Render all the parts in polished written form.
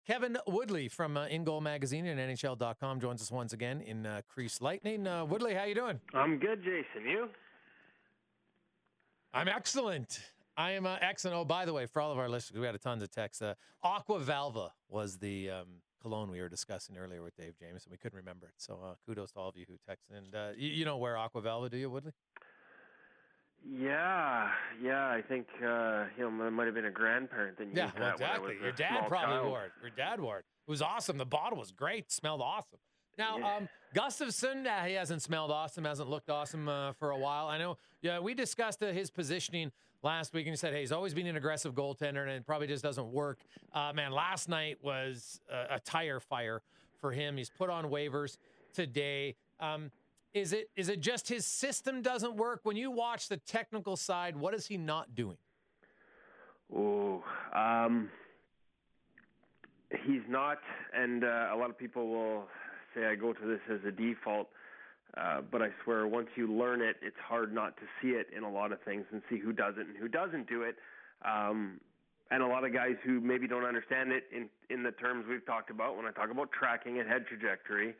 Kevin Woodley from In Goal Magazine and NHL.com joins us once again in Crease Lightning. Woodley, how you doing? I'm good, Jason. You? I'm excellent. I am excellent. Oh, by the way, for all of our listeners, we had a tons of texts. Aqua Valva was the cologne we were discussing earlier with Dave Jameson. We couldn't remember it. So kudos to all of you who texted. And you don't wear Aqua Valva, do you, Woodley? Yeah. I think it might have been a grandparent that used that exactly. when I was Your dad probably wore it. Your dad wore it. It was awesome. The bottle was great. It smelled awesome. Now, Gustafsson, he hasn't smelled awesome, hasn't looked awesome for a while. I know. Yeah, we discussed his positioning last week, and he said, hey, he's always been an aggressive goaltender, and it probably just doesn't work. Man, last night was a tire fire for him. He's put on waivers today. Is it just his system doesn't work? When you watch the technical side, what is he not doing? He's not, and a lot of people will say I go to this as a default, but I swear once you learn it, it's hard not to see it in a lot of things and see who does it and who doesn't do it. And a lot of guys who maybe don't understand it in the terms we've talked about when I talk about tracking and head trajectory,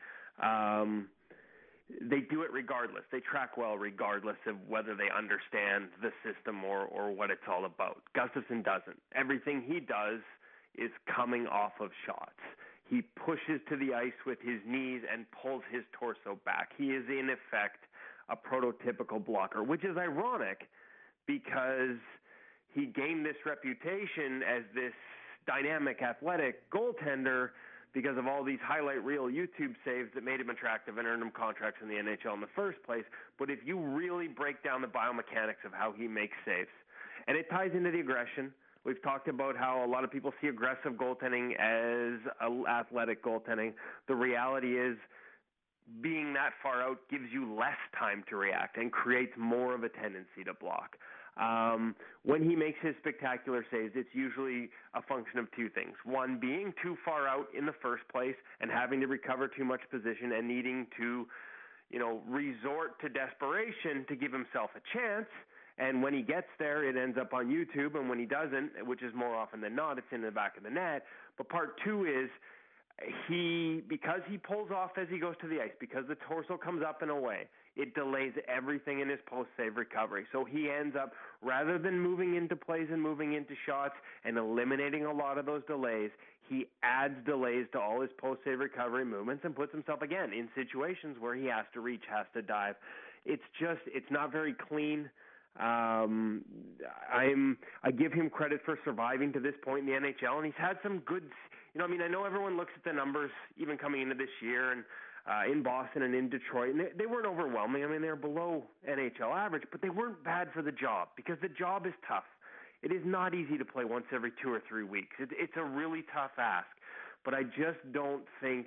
they do it regardless. They track well regardless of whether they understand the system or what it's all about. Gustafsson doesn't. Everything he does is coming off of shots. He pushes to the ice with his knees and pulls his torso back. He is, in effect, a prototypical blocker, which is ironic because he gained this reputation as this dynamic, athletic goaltender because of all these highlight reel YouTube saves that made him attractive and earned him contracts in the NHL in the first place. But if you really break down the biomechanics of how he makes saves, and it ties into the aggression. We've talked about how a lot of people see aggressive goaltending as athletic goaltending. The reality is being that far out gives you less time to react and creates more of a tendency to block. When he makes his spectacular saves, it's usually a function of two things. One, being too far out in the first place and having to recover too much position and needing to, resort to desperation to give himself a chance. And when he gets there, it ends up on YouTube. And when he doesn't, which is more often than not, it's in the back of the net. But part two is because he pulls off as he goes to the ice, because the torso comes up and away, it delays everything in his post-save recovery. So he ends up, rather than moving into plays and moving into shots and eliminating a lot of those delays, he adds delays to all his post-save recovery movements and puts himself again in situations where he has to reach, has to dive. It's not very clean. I give him credit for surviving to this point in the NHL, and he's had some good, I know everyone looks at the numbers even coming into this year and in Boston and in Detroit, and they weren't overwhelming. They were below NHL average, but they weren't bad for the job because the job is tough. It is not easy to play once every 2 or 3 weeks. It's a really tough ask, but I just don't think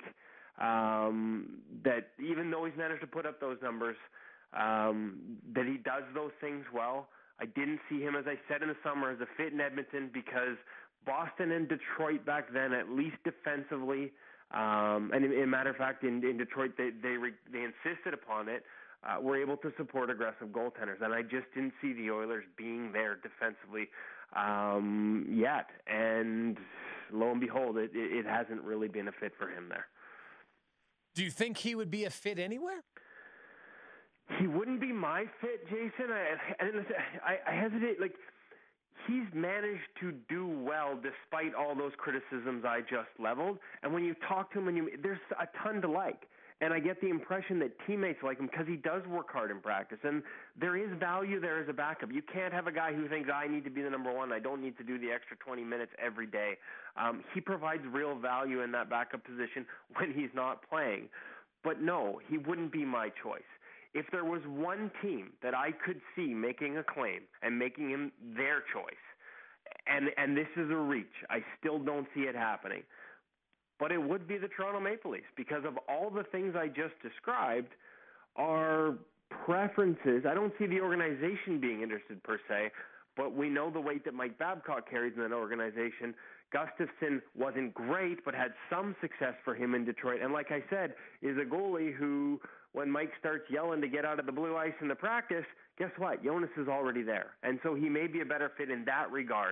that even though he's managed to put up those numbers, that he does those things well. I didn't see him, as I said in the summer, as a fit in Edmonton because Boston and Detroit back then, at least defensively, and in a matter of fact, in Detroit, they insisted upon it, were able to support aggressive goaltenders. And I just didn't see the Oilers being there defensively yet. And lo and behold, it hasn't really been a fit for him there. Do you think he would be a fit anywhere? He wouldn't be my fit, Jason. I hesitate. He's managed to do well despite all those criticisms I just leveled. And when you talk to him, there's a ton to like. And I get the impression that teammates like him because he does work hard in practice. And there is value there as a backup. You can't have a guy who thinks, I need to be the number one. I don't need to do the extra 20 minutes every day. He provides real value in that backup position when he's not playing. But no, he wouldn't be my choice. If there was one team that I could see making a claim and making him their choice, and this is a reach, I still don't see it happening, but it would be the Toronto Maple Leafs because of all the things I just described are preferences. I don't see the organization being interested per se, but we know the weight that Mike Babcock carries in that organization. Gustafsson wasn't great, but had some success for him in Detroit. And like I said, is a goalie who, when Mike starts yelling to get out of the blue ice in the practice, guess what? Jonas is already there. And so he may be a better fit in that regard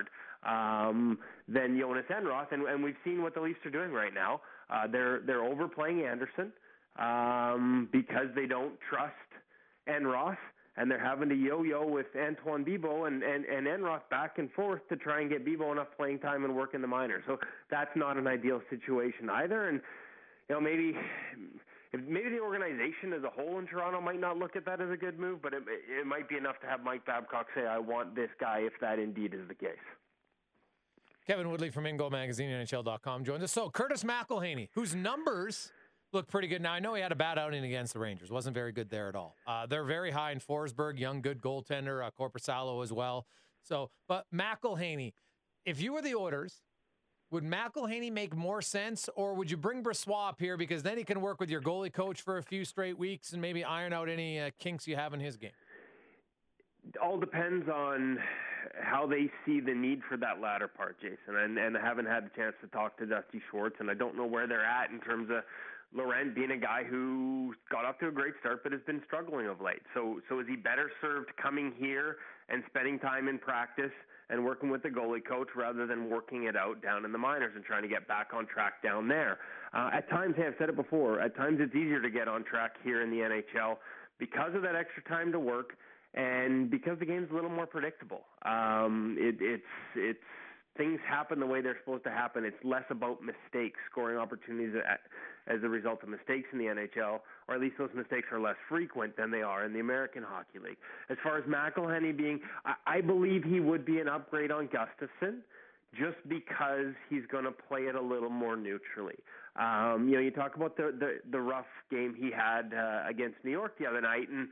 than Jonas Enroth, and we've seen what the Leafs are doing right now. They're overplaying Anderson because they don't trust Enroth, and they're having to yo-yo with Antoine Bibeau and Enroth back and forth to try and get Bibeau enough playing time and work in the minors. So that's not an ideal situation either. And maybe the organization as a whole in Toronto might not look at that as a good move, but it might be enough to have Mike Babcock say, I want this guy, if that indeed is the case. Kevin Woodley from InGoal Magazine, NHL.com joins us. So Curtis McElhinney, whose numbers look pretty good. Now, I know he had a bad outing against the Rangers. Wasn't very good there at all. They're very high in Forsberg, young, good goaltender, Korpisalo as well. So, but McElhinney, if you were the Oilers, would McElhinney make more sense, or would you bring Brossoit up here because then he can work with your goalie coach for a few straight weeks and maybe iron out any kinks you have in his game? It all depends on how they see the need for that latter part, Jason. And I haven't had the chance to talk to Dusty Schwartz, and I don't know where they're at in terms of Laurent being a guy who got off to a great start but has been struggling of late. So is he better served coming here and spending time in practice and working with the goalie coach rather than working it out down in the minors and trying to get back on track down there? At times, I've said it before, at times it's easier to get on track here in the NHL because of that extra time to work and because the game's a little more predictable. It's things happen the way they're supposed to happen. It's less about mistakes, scoring opportunities as a result of mistakes in the NHL, or at least those mistakes are less frequent than they are in the American Hockey League. As far as McElhinney being, I believe he would be an upgrade on Gustafsson just because he's going to play it a little more neutrally. You talk about the rough game he had against New York the other night, and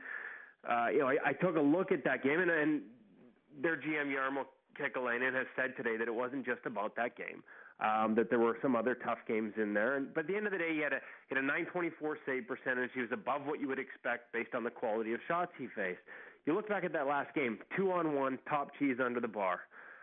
I took a look at that game, and their GM Jarmo Kekalainen has said today that it wasn't just about that game, that there were some other tough games in there. But at the end of the day, he had a .924 save percentage. He was above what you would expect based on the quality of shots he faced. You look back at that last game, 2-on-1, top cheese under the bar.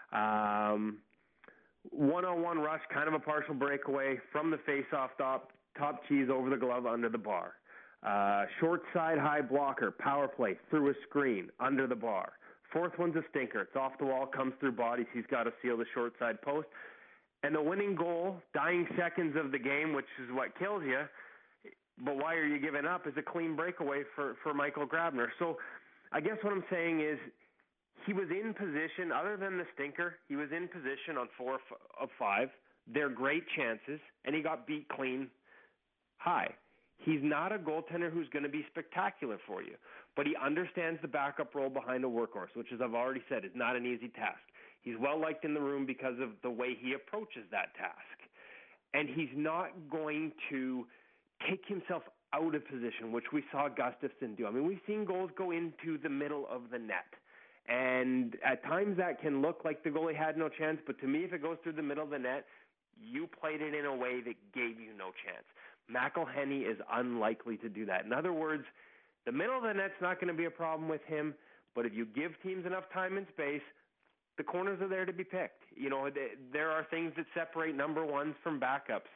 1-on-1 rush, kind of a partial breakaway from the face-off top cheese over the glove under the bar. Short side high blocker, power play, through a screen, under the bar. Fourth one's a stinker. It's off the wall, comes through bodies. He's got to seal the short side post. And the winning goal, dying seconds of the game, which is what kills you, but why are you giving up, is a clean breakaway for Michael Grabner. So I guess what I'm saying is he was in position, other than the stinker, he was in position on 4 of 5. They're great chances, and he got beat clean high. He's not a goaltender who's going to be spectacular for you, but he understands the backup role behind a workhorse, which, as I've already said, is not an easy task. He's well-liked in the room because of the way he approaches that task. And he's not going to take himself out of position, which we saw Gustafsson do. I mean, we've seen goals go into the middle of the net. And at times that can look like the goalie had no chance, but to me, if it goes through the middle of the net, you played it in a way that gave you no chance. McElhinney is unlikely to do that. In other words, the middle of the net's not going to be a problem with him, but if you give teams enough time and space, the corners are there to be picked. There are things that separate number ones from backups.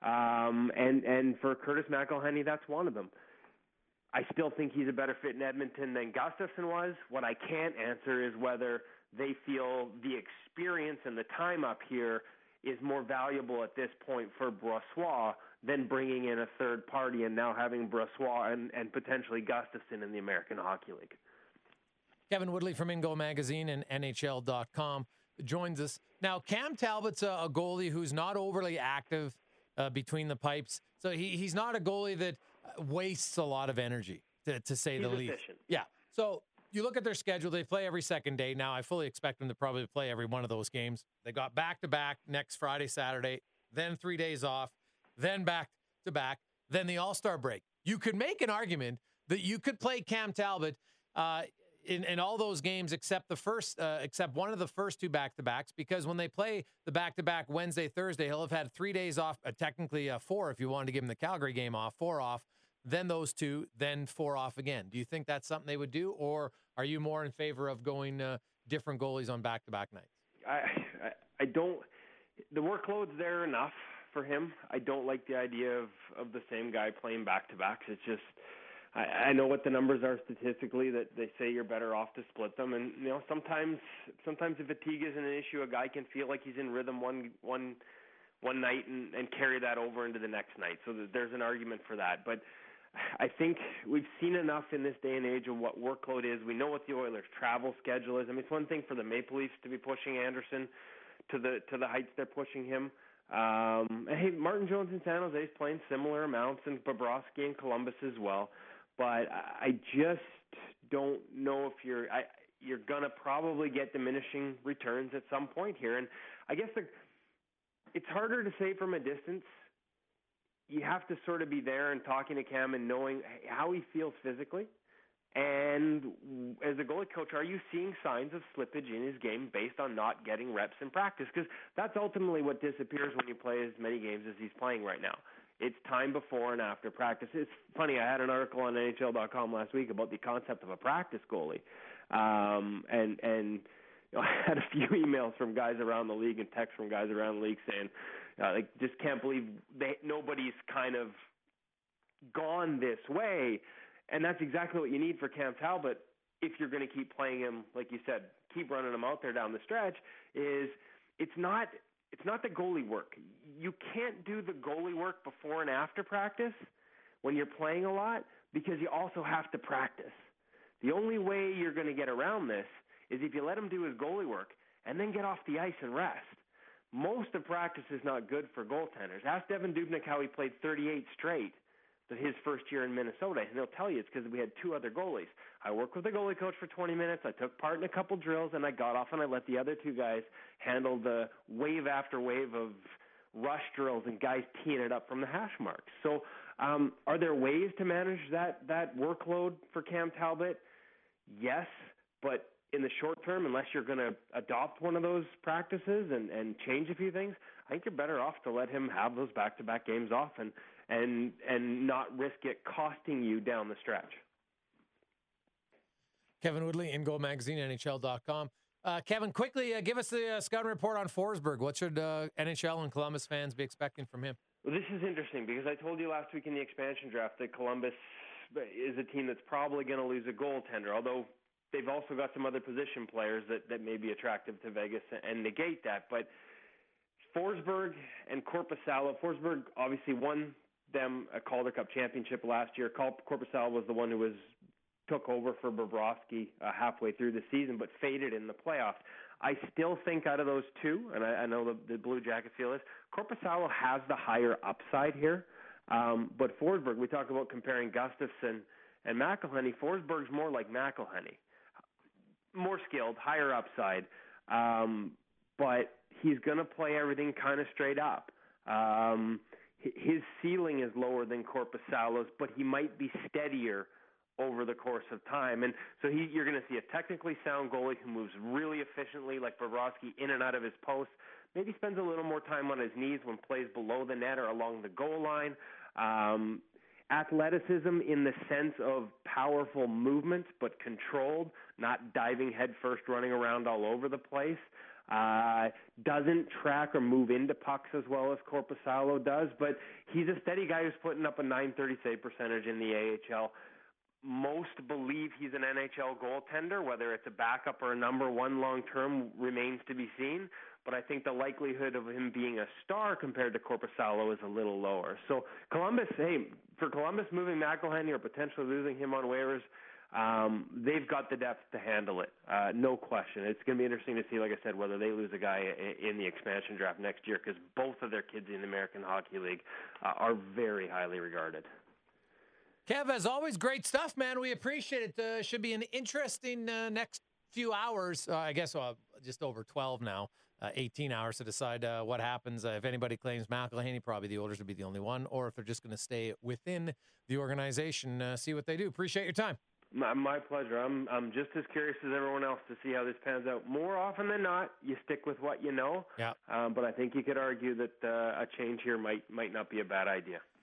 And for Curtis McElhinney, that's one of them. I still think he's a better fit in Edmonton than Gustafsson was. What I can't answer is whether they feel the experience and the time up here is more valuable at this point for Brossoit than bringing in a third party and now having Brossoit and potentially Gustafsson in the American Hockey League. Kevin Woodley from InGoal Magazine and NHL.com joins us. Now, Cam Talbot's a goalie who's not overly active between the pipes. So he's not a goalie that wastes a lot of energy, to say the least. Efficient. Yeah. So you look at their schedule. They play every second day. Now, I fully expect them to probably play every one of those games. They got back-to-back next Friday, Saturday, then 3 days off, then back-to-back, then the All-Star break. You could make an argument that you could play Cam Talbot in all those games except one of the first 2 back-to-backs, because when they play the back-to-back Wednesday, Thursday, he'll have had 3 days off, technically 4 if you wanted to give him the Calgary game off, 4 off, then those 2, then 4 off again. Do you think that's something they would do, or are you more in favor of going different goalies on back-to-back nights? I don't. The workload's there enough for him. I don't like the idea of the same guy playing back-to-backs. It's just, I know what the numbers are statistically, that they say you're better off to split them. And, sometimes if fatigue isn't an issue, a guy can feel like he's in rhythm one night and carry that over into the next night. So there's an argument for that. But I think we've seen enough in this day and age of what workload is. We know what the Oilers' travel schedule is. I mean, it's one thing for the Maple Leafs to be pushing Anderson to the heights they're pushing him. Hey, Martin Jones in San Jose is playing similar amounts, and Bobrovsky in Columbus as well. But I just don't know if you're going to probably get diminishing returns at some point here. And I guess it's harder to say from a distance. You have to sort of be there and talking to Cam and knowing how he feels physically. And as a goalie coach, are you seeing signs of slippage in his game based on not getting reps in practice? Because that's ultimately what disappears when you play as many games as he's playing right now. It's time before and after practice. It's funny, I had an article on NHL.com last week about the concept of a practice goalie. And I had a few emails from guys around the league and texts from guys around the league saying, just can't believe nobody's kind of gone this way. And that's exactly what you need for Cam Talbot if you're going to keep playing him, like you said, keep running him out there down the stretch, is it's not the goalie work. You can't do the goalie work before and after practice when you're playing a lot because you also have to practice. The only way you're going to get around this is if you let him do his goalie work and then get off the ice and rest. Most of practice is not good for goaltenders. Ask Devan Dubnyk how he played 38 straight his first year in Minnesota, and he'll tell you it's because we had two other goalies. I worked with the goalie coach for 20 minutes. I took part in a couple drills, and I got off, and I let the other two guys handle the wave after wave of rush drills and guys teeing it up from the hash marks. So are there ways to manage that workload for Cam Talbot? Yes, but in the short term, unless you're going to adopt one of those practices and change a few things, I think you're better off to let him have those back-to-back games off and not risk it costing you down the stretch. Kevin Woodley, In Goal Magazine, NHL.com. Kevin, quickly give us the scouting report on Forsberg. What should NHL and Columbus fans be expecting from him? Well, this is interesting because I told you last week in the expansion draft that Columbus is a team that's probably going to lose a goaltender, although they've also got some other position players that may be attractive to Vegas and negate that. But Forsberg and Korpisalo, Forsberg obviously won them a Calder Cup championship last year. Korpisalo was the one who took over for Bobrovsky halfway through the season, but faded in the playoffs. I still think out of those two, and I know the Blue Jackets feel this, Korpisalo has the higher upside here. But Forsberg, we talk about comparing Gustafsson and McElhinney. Forsberg's more like McElhinney. More skilled, higher upside. But he's going to play everything kind of straight up. His ceiling is lower than Korpisalo's, but he might be steadier over the course of time. And so you're going to see a technically sound goalie who moves really efficiently like Bobrovsky in and out of his post. Maybe spends a little more time on his knees when plays below the net or along the goal line. Athleticism in the sense of powerful movement but controlled, not diving headfirst, running around all over the place. Doesn't track or move into pucks as well as Korpisalo does, but he's a steady guy who's putting up a .930 save percentage in the AHL. Most believe he's an NHL goaltender. Whether it's a backup or a number one long-term remains to be seen, but I think the likelihood of him being a star compared to Korpisalo is a little lower. So Columbus, for Columbus moving McElhinney or potentially losing him on waivers, they've got the depth to handle it, no question. It's going to be interesting to see, like I said, whether they lose a guy in the expansion draft next year, because both of their kids in the American Hockey League are very highly regarded. Kev, as always, great stuff, man. We appreciate it. Should be an interesting next few hours. I guess just over 12 now, 18 hours to decide what happens. If anybody claims McElhinney, probably the Oilers would be the only one, or if they're just going to stay within the organization, see what they do. Appreciate your time. My pleasure. I'm just as curious as everyone else to see how this pans out. More often than not, you stick with what you know. Yeah. But I think you could argue that a change here might not be a bad idea.